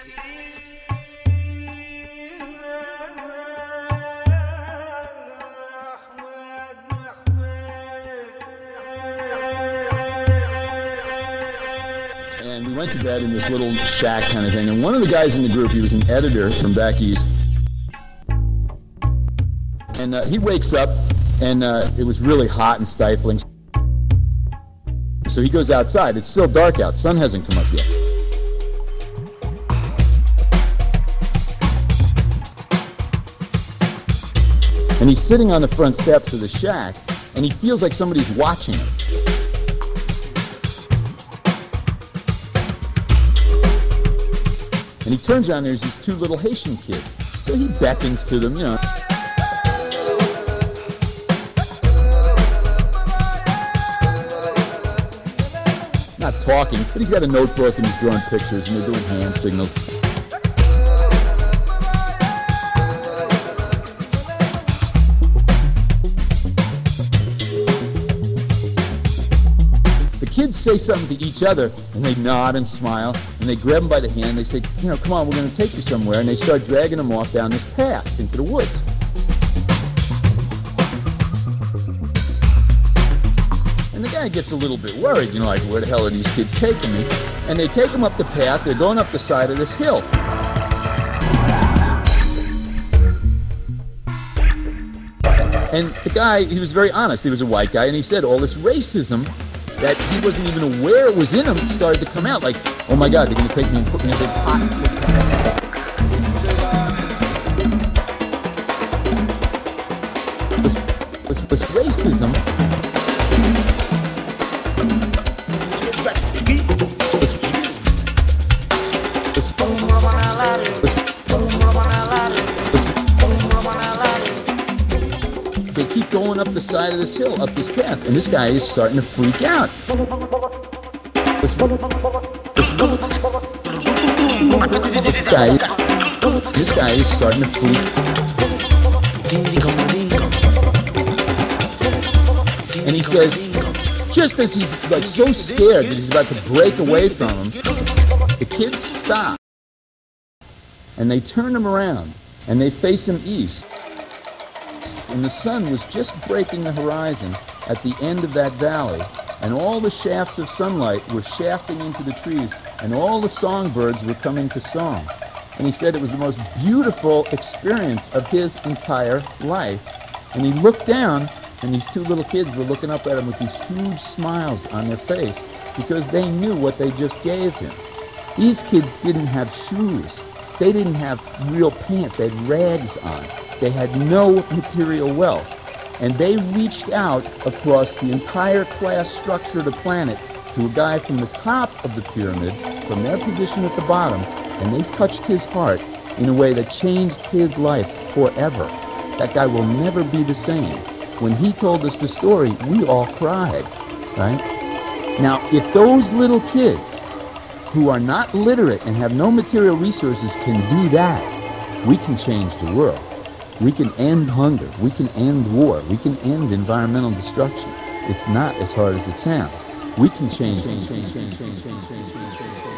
And we went to bed in this little shack kind of thing. And one of the guys in the group, he was an editor from back east. And he wakes up, and it was really hot and stifling. So he goes outside. It's still dark out. Sun hasn't come up yet. And he's sitting on the front steps of the shack, and he feels like somebody's watching him. And he turns around, there's these two little Haitian kids. So he beckons to them, you know. Not talking, but he's got a notebook and he's drawing pictures and they're doing hand signals. The kids say something to each other and they nod and smile and they grab him by the hand. They say, you know, come on, we're going to take you somewhere. And they start dragging him off down this path into the woods. And the guy gets a little bit worried, you know, like, where the hell are these kids taking me? And they take him up the path. They're going up the side of this hill. And the guy, he was very honest. He was a white guy, and he said all this racism that he wasn't even aware was in him started to come out. Like, oh my God, they're going to take me and put me in a big pot. This racism. They keep going up the side of this hill, up this path, and this guy is starting to freak out. This guy is starting to freak. And he says, just as he's like so scared that he's about to break away from him, the kids stop. And they turn him around, and they face him east. And the sun was just breaking the horizon at the end of that valley, and all the shafts of sunlight were shafting into the trees, and all the songbirds were coming to song. And he said it was the most beautiful experience of his entire life. And he looked down, and these two little kids were looking up at him with these huge smiles on their face because they knew what they just gave him. These kids didn't have shoes. They didn't have real pants. They had rags on. They had no material wealth. And they reached out across the entire class structure of the planet to a guy from the top of the pyramid, from their position at the bottom, and they touched his heart in a way that changed his life forever. That guy will never be the same. When he told us the story, we all cried, right? Now, if those little kids who are not literate and have no material resources can do that, we can change the world. We can end hunger. We can end war. We can end environmental destruction. It's not as hard as it sounds. We can change.